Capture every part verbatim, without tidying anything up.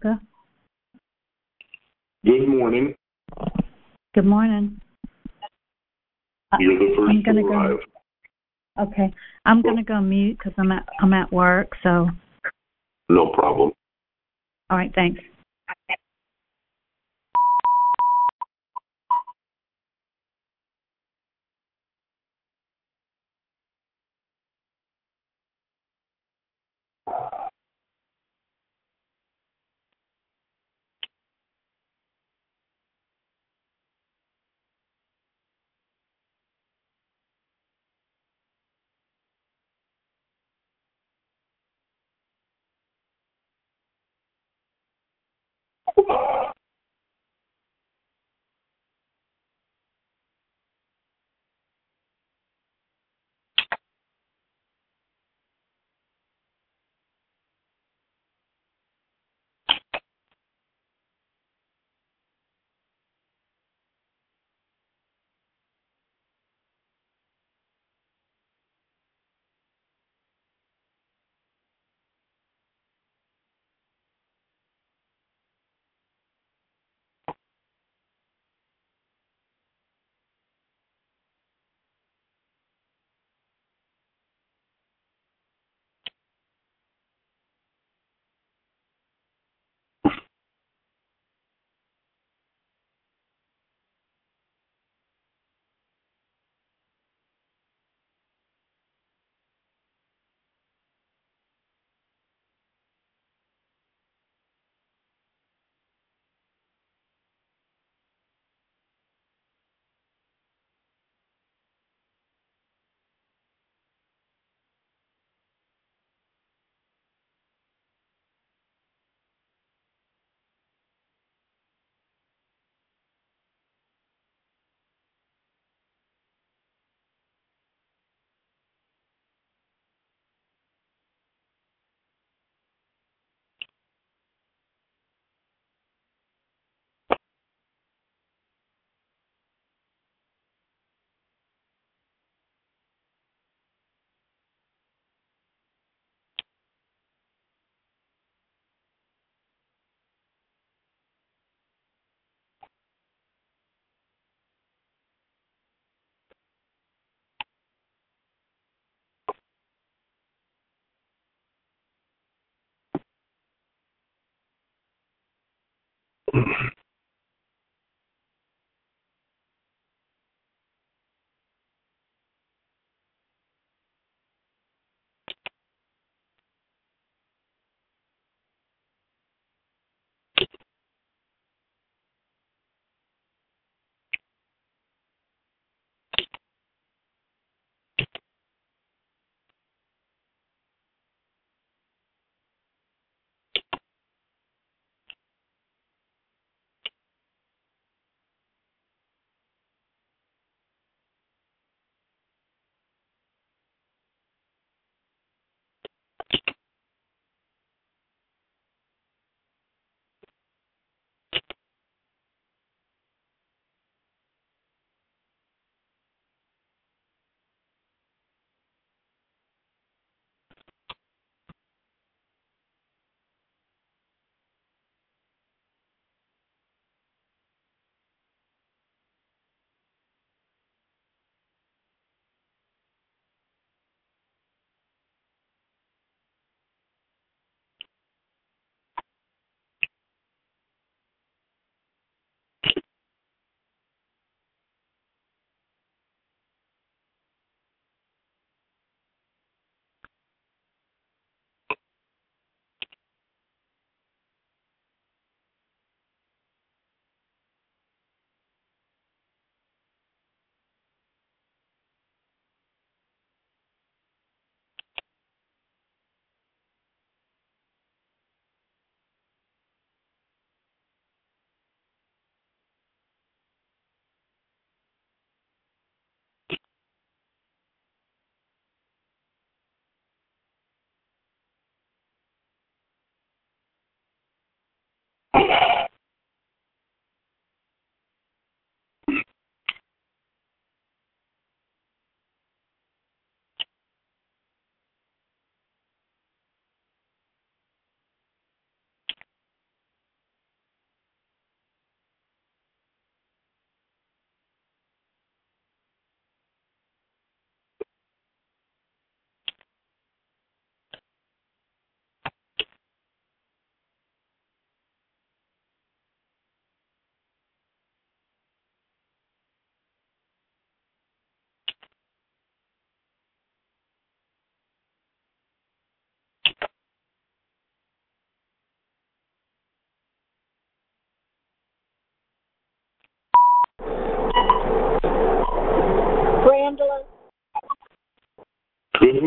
Mocha. Good morning. Good morning. You're the first I'm gonna to arrive. Go, okay. I'm going to go mute because I'm at, I'm at work, so. No problem. All right, thanks.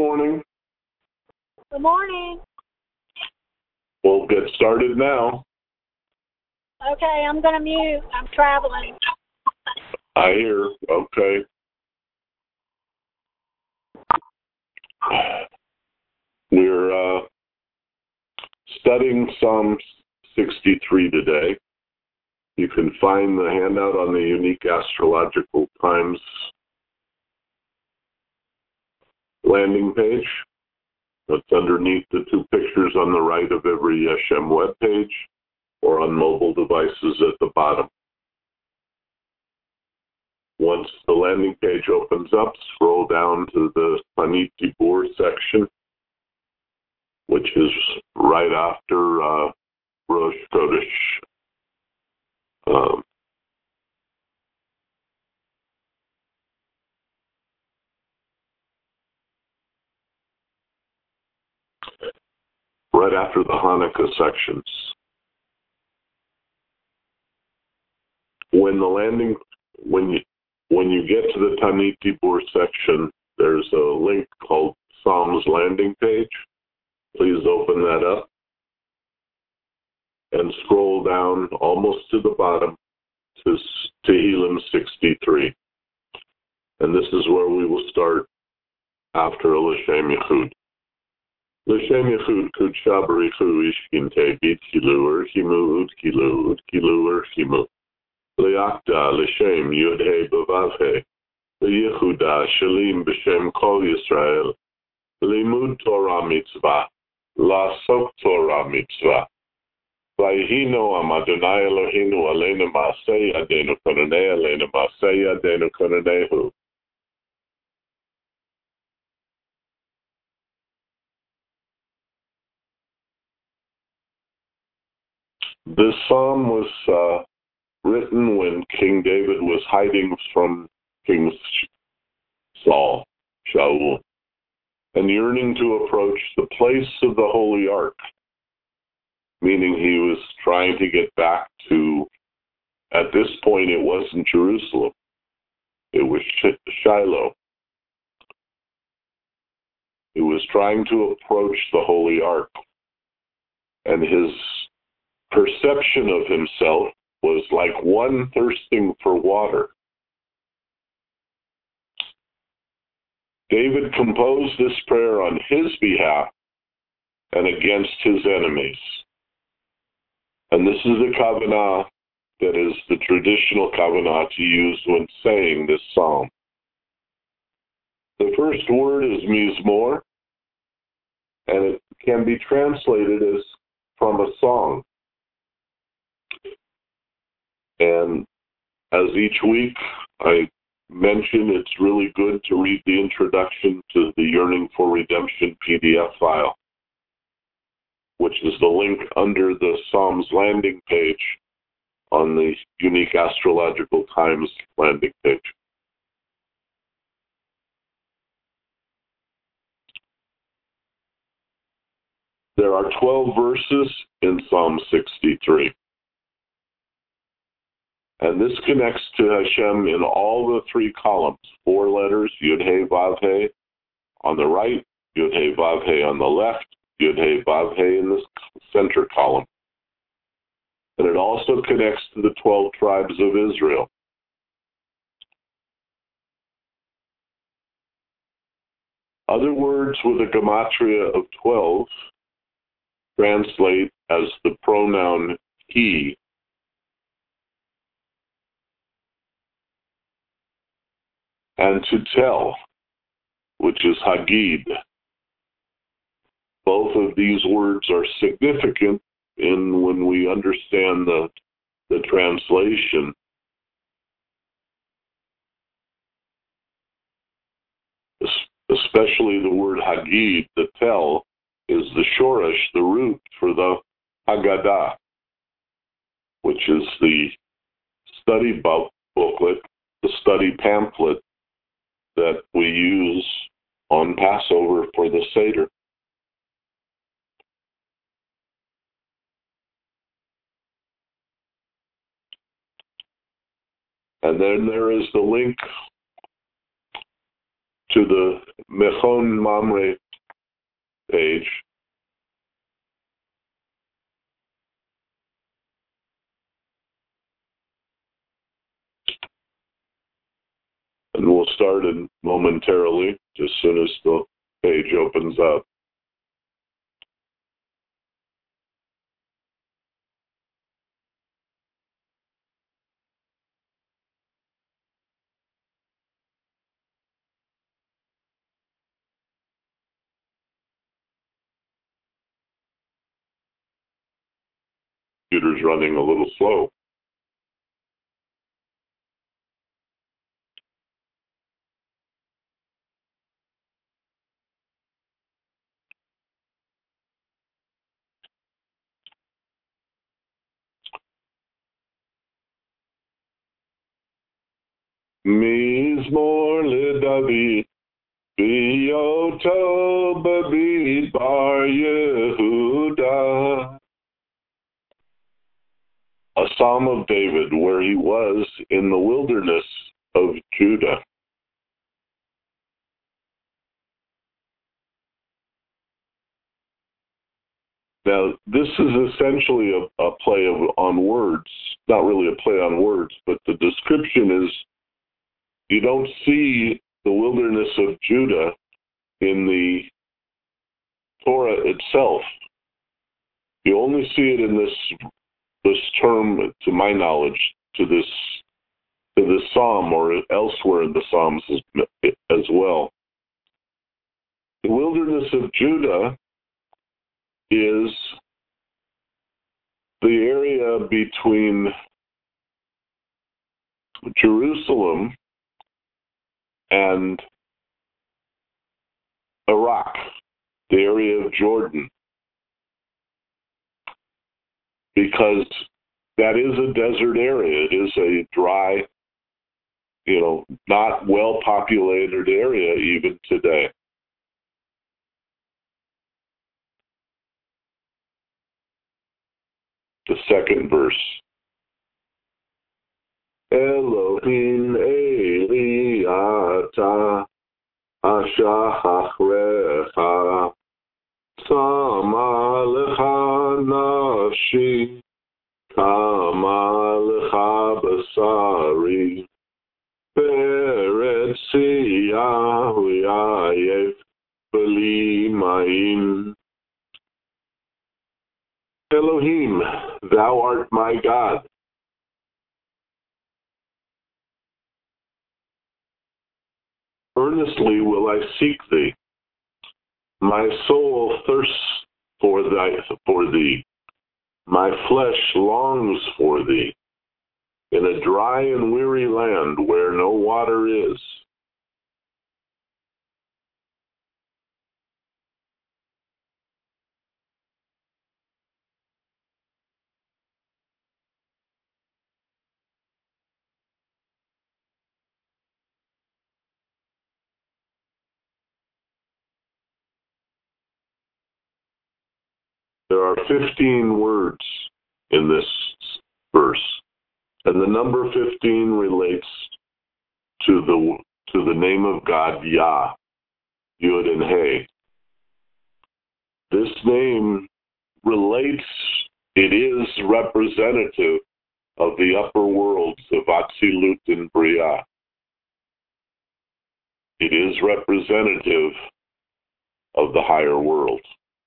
morning. Good morning. We'll get started now. Okay, I'm going to mute. I'm traveling. I hear. Okay. We're uh, studying Psalm sixty-three today. You can find the handout on the Unique Astrological Times landing page. That's underneath the two pictures on the right of every Hashem web page, or on mobile devices at the bottom. Once the landing page opens up, scroll down to the Tanit Dibur section, which is right after uh, Rosh Chodesh. Um, right after the Hanukkah sections. When the landing, when you when you get to the Tanit Dibur section, there's a link called Psalms landing page. Please open that up and scroll down almost to the bottom to Tehillim sixty-three. And this is where we will start after L'Shem Yichud. L'Shem Yichud Kudsha Barichu Ishkinte Bit Kilu Urchimu Udkilu Udkilu Urchimu Liakda L'Shem Yudhe Bavavhe Liyehuda Shalim B'Shem Kol Yisrael Limud Torah Mitzvah Lasok Torah Mitzvah Vayhino Am Adonai Eloheinu Aleinu Maaseh Yadeinu Konanei Aleinu Maaseh Yadeinu Konanehu. This psalm was uh, written when King David was hiding from King Saul, Shaul, and yearning to approach the place of the Holy Ark, meaning he was trying to get back to, at this point it wasn't Jerusalem, it was Shiloh. He was trying to approach the Holy Ark, and his perception of himself was like one thirsting for water. David composed this prayer on his behalf and against his enemies. And this is the kavanah that is the traditional kavanah to use when saying this psalm. The first word is mizmor, and it can be translated as from a song. And as each week I mention, it's really good to read the introduction to the Yearning for Redemption P D F file, which is the link under the Psalms landing page on the Unique Astrological Times landing page. There are twelve verses in Psalm sixty-three. And this connects to Hashem in all the three columns, four letters, Yud-He, Vav-He on the right, Yud-He, Vav-He on the left, Yud-He, Vav-He in the center column. And it also connects to the twelve tribes of Israel. Other words with a gematria of twelve translate as the pronoun he. And to tell, which is Hagid. Both of these words are significant in when we understand the, the translation. Especially the word Hagid, the tell, is the shoresh, the root for the Haggadah, which is the study booklet, the study pamphlet that we use on Passover for the Seder. And then there is the link to the Mechon Mamre page. And we'll start in momentarily, as soon as the page opens up. Computer's running a little slow. Mizmor LeDavid, B'yoto B'Bar Yehuda. A Psalm of David, where he was in the wilderness of Judah. Now, this is essentially a, a play of, on words, not really a play on words, but the description is, you don't see the wilderness of Judah in the Torah itself. You only see it in this this term, to my knowledge, to this to this psalm or elsewhere in the Psalms as, as well. The wilderness of Judah is the area between Jerusalem and Iraq, the area of Jordan, because that is a desert area. It is a dry, you know, not well-populated area even today. The second verse. Elohim Eli Ata Ashachrecha Sama Lecha Nafshi Kama Lecha Basari Beretz Yahu Yayev Beli Ma'im. Elohim, thou art my God. Earnestly will I seek thee. My soul thirsts for thy for thee. My flesh longs for thee in a dry and weary land where no water is. There are fifteen words in this verse, and the number fifteen relates to the to the name of God, Yah, Yud and Hey. This name relates, it is representative of the upper worlds of Atzilut and Briah. It is representative of the higher world.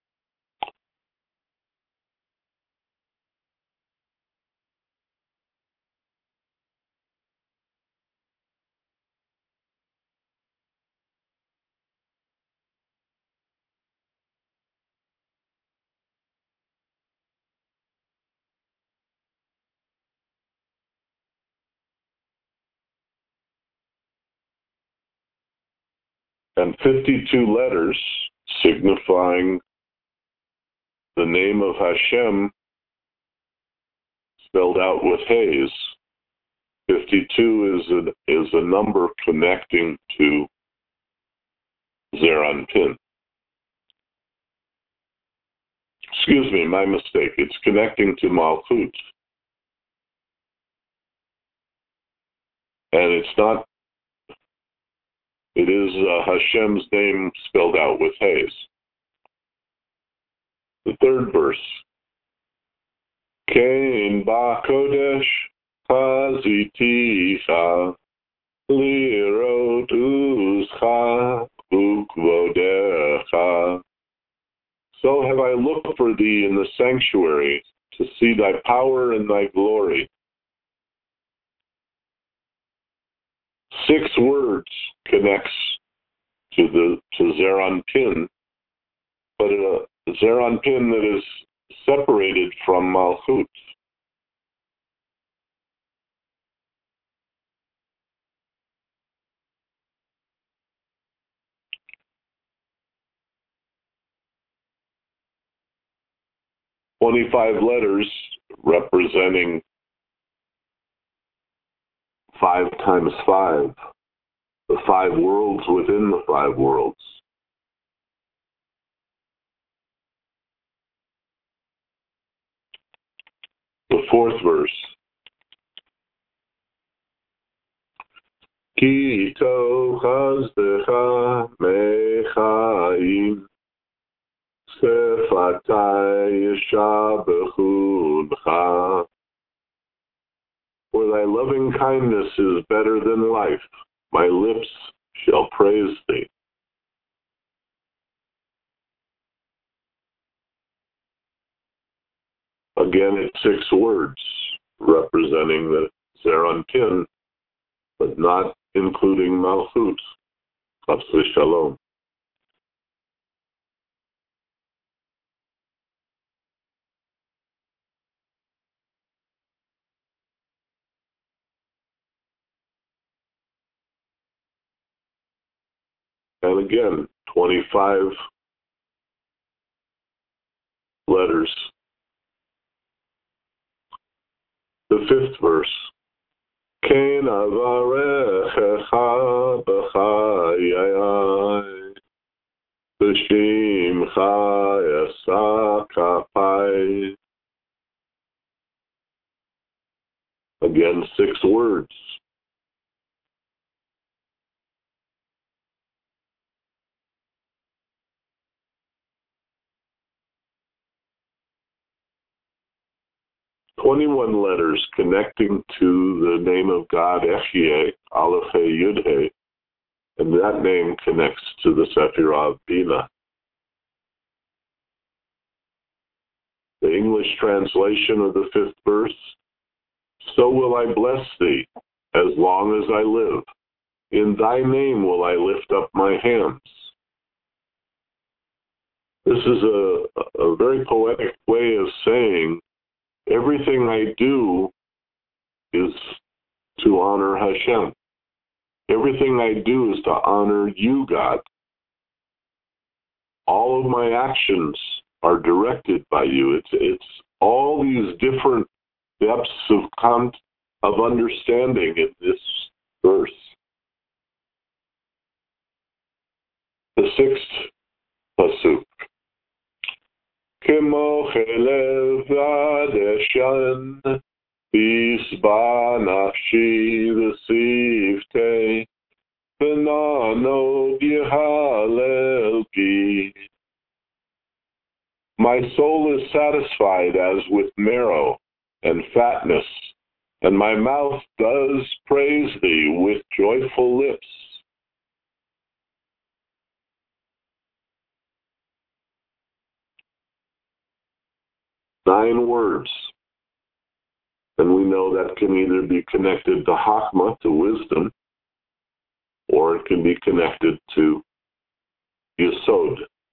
And fifty-two letters signifying the name of Hashem spelled out with Hayes. fifty-two is a, is a number connecting to Zeranpin. Excuse me, my mistake. It's connecting to Malchut. And it's not It is uh, Hashem's name spelled out with Hayes. The third verse. Kein ba'kodesh chaziticha lirot uzcha ukvodecha. So have I looked for thee in the sanctuary to see thy power and thy glory. Six words connects to the to Zeron Pin, but a Zeron Pin that is separated from Malchut. Twenty-five letters representing five times five, the five worlds within the five worlds. The fourth verse. Ki ito chazdecha mechaim sefatai yeshabechuncha. For thy loving kindness is better than life. My lips shall praise thee. Again, it's six words representing the Zeron Pin, but not including Malchut. Chas v'shalom. And again, twenty-five letters. The fifth verse. Ken avarechecha b'chayai b'shimcha esakapai. Again, six words. twenty-one letters connecting to the name of God, Ehyeh, Aleph He Yud He, and that name connects to the Sephirah of Bina. The English translation of the fifth verse, so will I bless thee as long as I live. In thy name will I lift up my hands. This is a, a very poetic way of saying everything I do is to honor Hashem. Everything I do is to honor you, God. All of my actions are directed by you. It's it's all these different depths of con- of understanding in this verse. The sixth pasuk. Kemo chelev adeshan bisba nafshi v'sivtei v'nano yihalel pi. My soul is satisfied as with marrow and fatness, and my mouth does praise thee with joyful lips. Nine words. And we know that can either be connected to Chachma, to wisdom, or it can be connected to Yesod.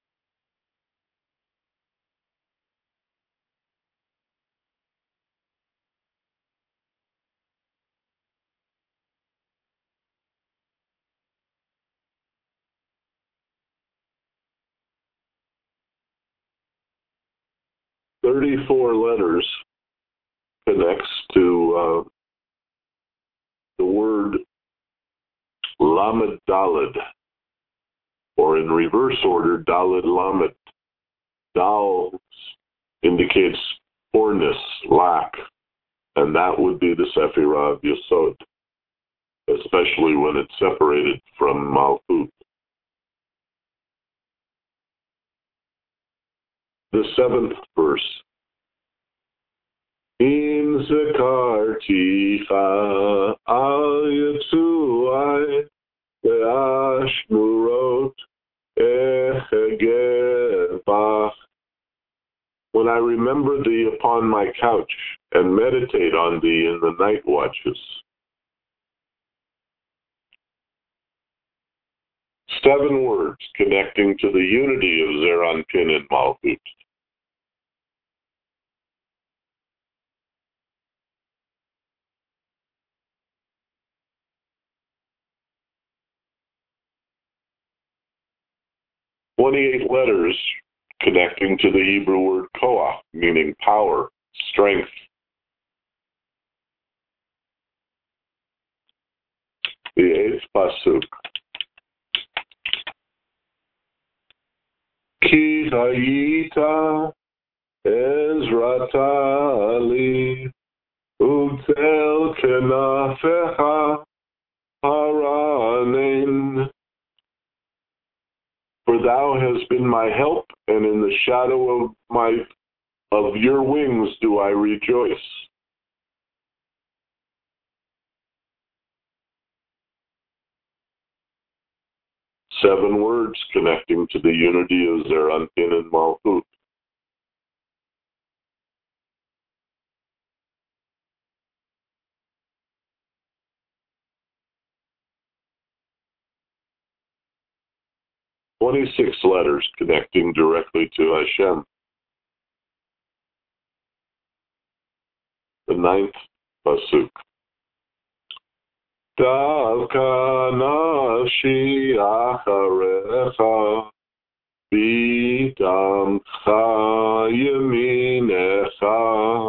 Thirty-four letters connects to uh, the word Lamed Daled, or in reverse order, Daled Lamed. Dal indicates poorness, lack, and that would be the Sephirah of Yesod. The especially when it's separated from Malchut. The seventh verse. Im zekarticha al yitzuai ve'ashmurot echegevach. When I remember thee upon my couch and meditate on thee in the night watches. Seven words connecting to the unity of Zeir Anpin and Malchut. twenty-eight letters connecting to the Hebrew word koach, meaning power, strength. The eighth pasuk. Ki hayita ezrata li utel kenafecha haranin. For thou hast been my help, and in the shadow of my of your wings do I rejoice. Seven words connecting to the unity of Zeir Anpin and Malchut. twenty-six letters connecting directly to Hashem. The ninth pasuk. Davka nafshi acharecha bidamcha yaminecha.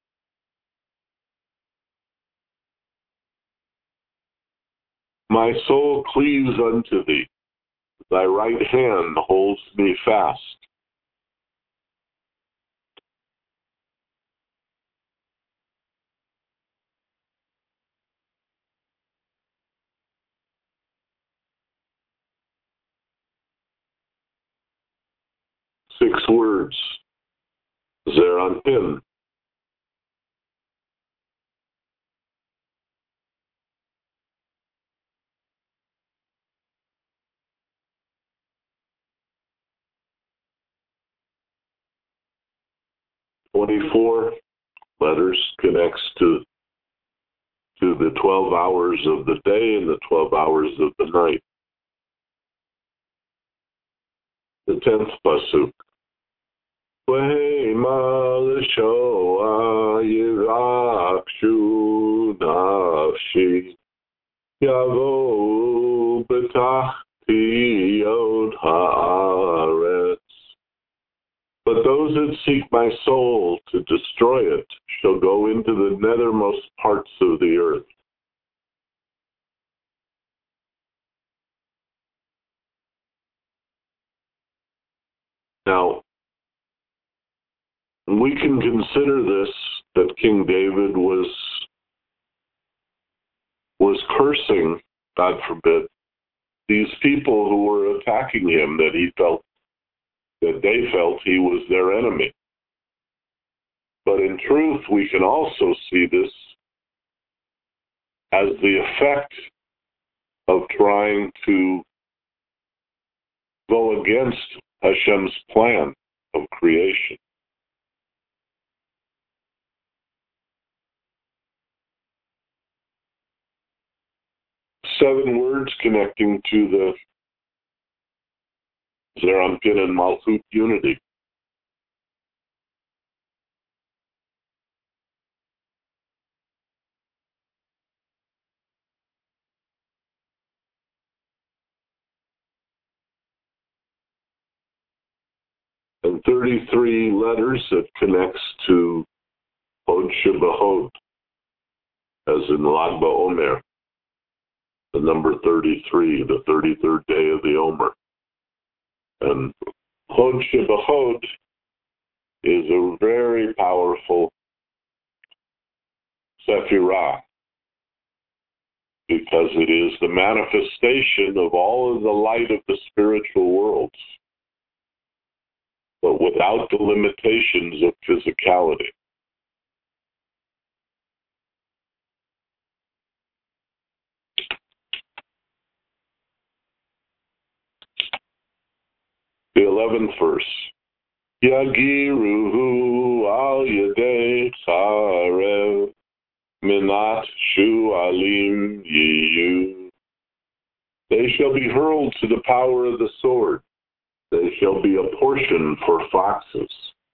My soul cleaves unto thee. Thy right hand holds me fast. Six words. Zeir Anpin. twenty-four letters connects to to the twelve hours of the day and the twelve hours of the night. The tenth pasuk. Vehema l'shoa yirakshu nafshi yavo betachti yod haaretz. But those that seek my soul to destroy it shall go into the nethermost parts of the earth. Now, we can consider this, that King David was was cursing, God forbid, these people who were attacking him, that he felt, that they felt he was their enemy. But in truth, we can also see this as the effect of trying to go against Hashem's plan of creation. Seven words connecting to the Zeir Anpin and Malchut unity. And thirty-three letters that connects to Hod Shebahod, as in Lag BaOmer, the number thirty-three, the thirty-third day of the Omer. And Hod Shebahod is a very powerful sephirah, because it is the manifestation of all of the light of the spiritual worlds, but without the limitations of physicality. The eleventh verse. Yagiruhu al yedei charev minat shu'alim yiyu. They shall be hurled to the power of the sword. They shall be a portion for foxes.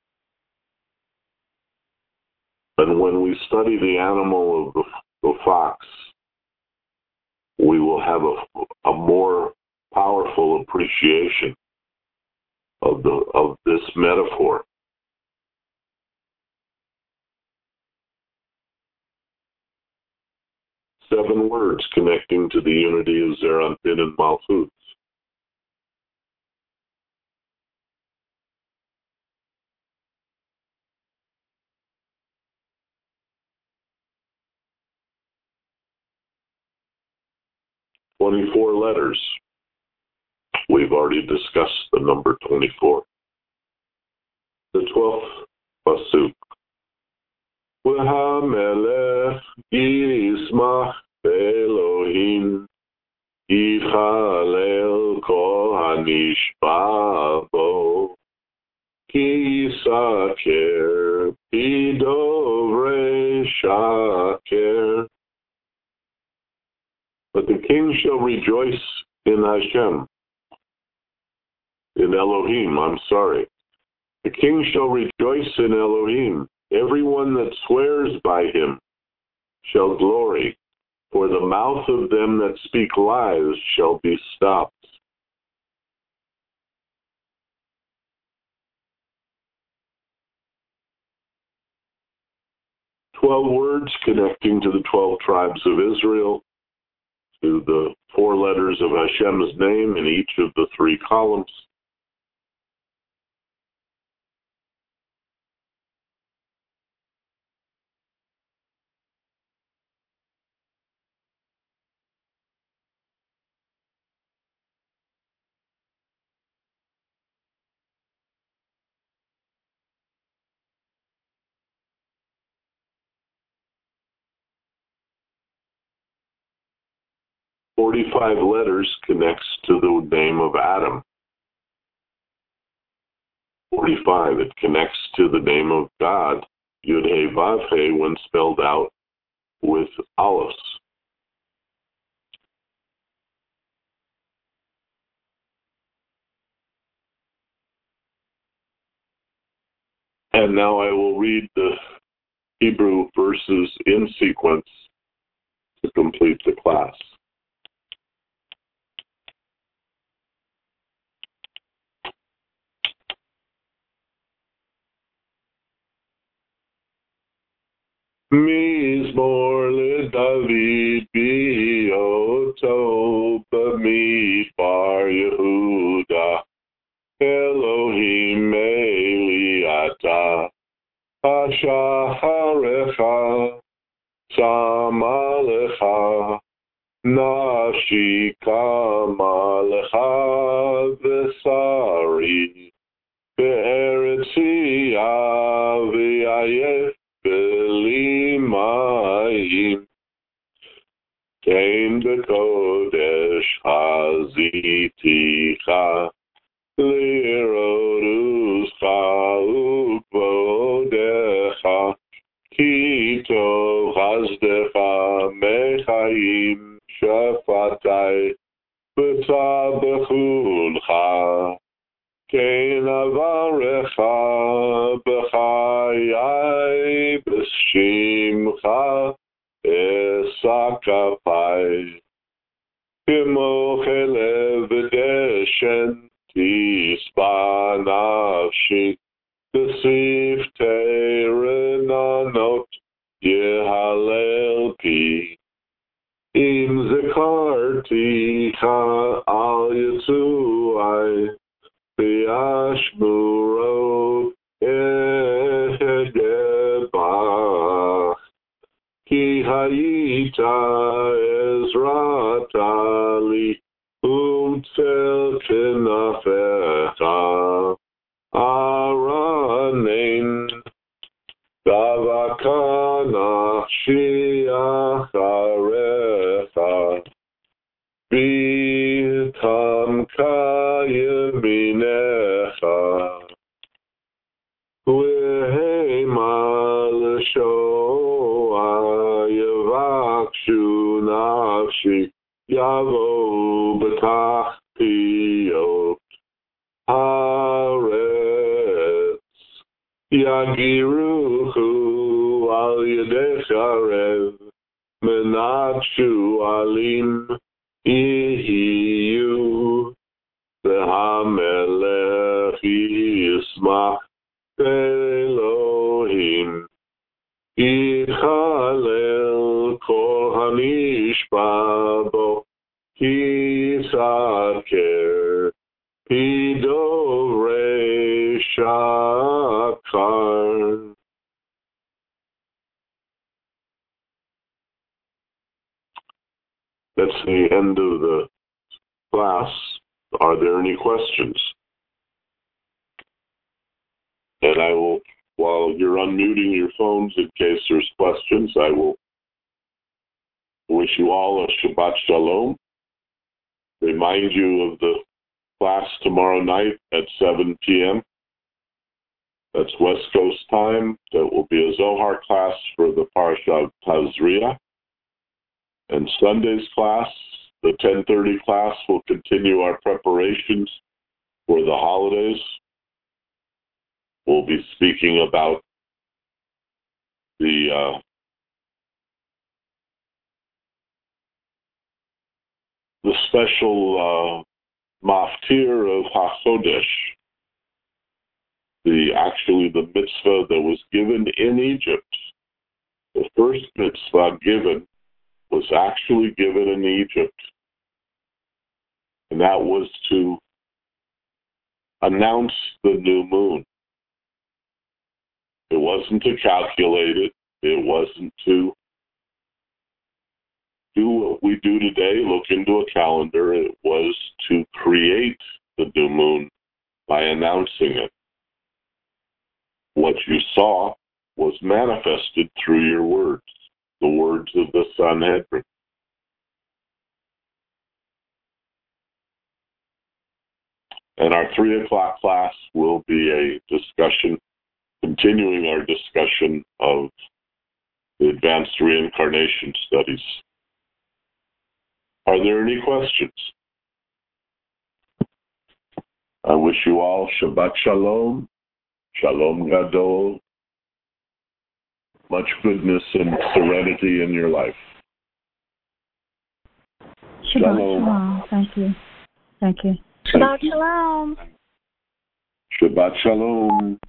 And when we study the animal of the, the fox, we will have a, a more powerful appreciation of the of this metaphor. Seven words connecting to the unity of Zeranpin and Malchut. Twenty-four letters. We've already discussed the number twenty-four. The twelfth pasuk. V'hamelech yismach Elohim yichalel kol hanishba bo ki yisaker b'dovrei shaker. But the king shall rejoice in Hashem. In Elohim, I'm sorry. The king shall rejoice in Elohim. Everyone that swears by him shall glory, for the mouth of them that speak lies shall be stopped. Twelve words connecting to the twelve tribes of Israel, to the four letters of Hashem's name in each of the three columns. Forty-five letters connects to the name of Adam. Forty-five, it connects to the name of God, Yud-He Vav-He, when spelled out with aleph. And now I will read the Hebrew verses in sequence to complete the class. Mizmor leDavid b'yoto b'midbar Yehuda Elohim Eliata Ashaharecha Samalecha Nafshi Kamalecha Vesari Be'eretzi Aviyayef Belimayim Kain Bekodesh Haziticha Liroduscha Ukvodecha Kito Hazdecha Mechayim Shafatai B'tabechuncha Kain Avarecha B'chayai B'shimcha Esakapai Kimochelev V'deshen Tisba Nafshi B'siftei Renanot Yehalel Pi Im Zekarticha Al Yitzuai V'yashmuro Ehedebach Ki hayita ezrata li umtel kinafeta aranein davakana shiachareta bitam kayeminecha Wehemal shoa yavakshu nafshi yavo betach piyot haaretz yagiruhu al yedei charev menatshu alim ihiyu v'hamelech yismach Elohim Yichalel Kol Hanishba Bo Yisaker Pidovrei Shakar. That's the end of the class. Are there any questions? And I will, while you're unmuting your phones in case there's questions, I will wish you all a Shabbat Shalom. Remind you of the class tomorrow night at seven p.m. That's West Coast time. That will be a Zohar class for the Parsha of Tazria. And Sunday's class, the ten thirty class, will continue our preparations for the holidays. We'll be speaking about the uh, the special uh, maftir of HaChodesh, the actually the mitzvah that was given in Egypt. The first mitzvah given was actually given in Egypt, and that was to announce the new moon. It wasn't to calculate it. It wasn't to do what we do today, look into a calendar. It was to create the new moon by announcing it. What you saw was manifested through your words, the words of the Sanhedrin. And our three o'clock class will be a discussion, continuing our discussion of the advanced reincarnation studies. Are there any questions? I wish you all Shabbat Shalom, Shalom Gadol, much goodness and serenity in your life. Shabbat Shalom. Shalom. Thank you. Thank you. Shabbat Shalom. Shabbat Shalom.